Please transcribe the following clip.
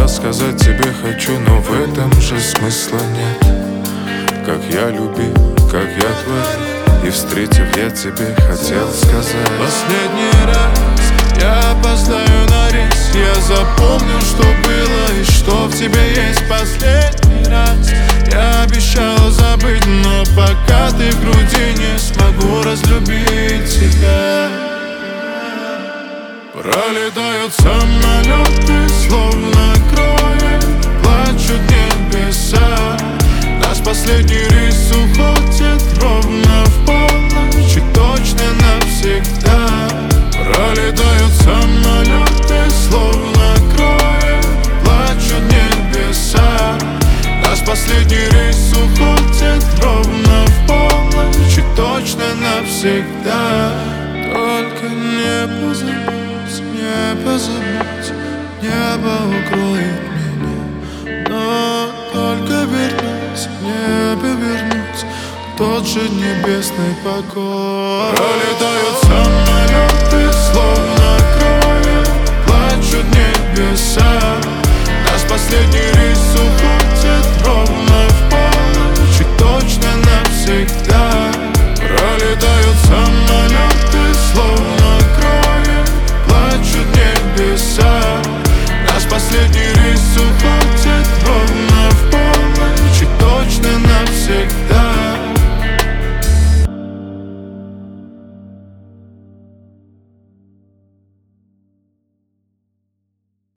сказать тебе хочу, но в этом же смысла нет. Как я любил, как я творил, и встретив я тебе хотел сказать: последний раз я опоздаю на рейс. Я запомню, что было и что в тебе есть. Последний раз я обещал забыть, но пока ты в груди, не смогу разлюбить тебя. Пролетают самолеты, словно крови, плачут небеса. Наш последний рейс уходит ровно в полночь, и точно навсегда. Пролетают самолеты, словно крови, плачут небеса. Наш последний рейс уходит ровно в полночь, и точно навсегда. Только не позабудь, не позабудь, небо укроет меня. Но только вернусь, в небо вернусь, тот же небесный покой. Пролетают самолеты,